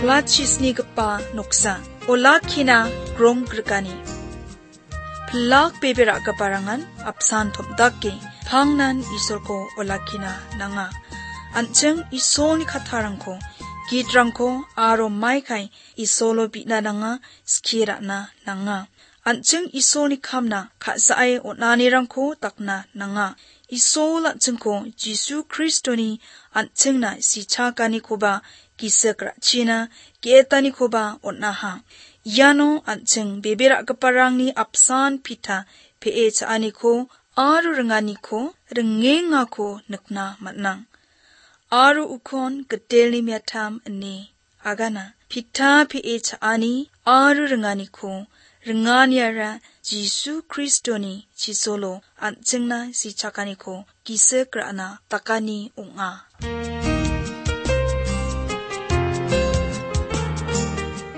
Plachis ni gapa noksa. Olakina grong grgani. Plak bebera gaparangan apsan tomdaki. Pangnan isorko olakina nanga. Ancheng isol ni katarangko. Gidrangko aro maikai isolo bitna nanga skira na nanga. Ancheng isol ni kamna kasae onanirangko takna nanga. Isol anchengko Jisu Kristoni ancheng na sichakani koba gisekrachina gietani koba onaha. Yano ancheng bebera gaparangni apsan pita pee chaaniko aru renganiko rengengako nekna matnang. Aru ukon gedelni miatam ane agana pita pee chaani aru renganiko renganyara Jisu Kristoni chisolo anchengna sichakaniko gisekrana takani unga.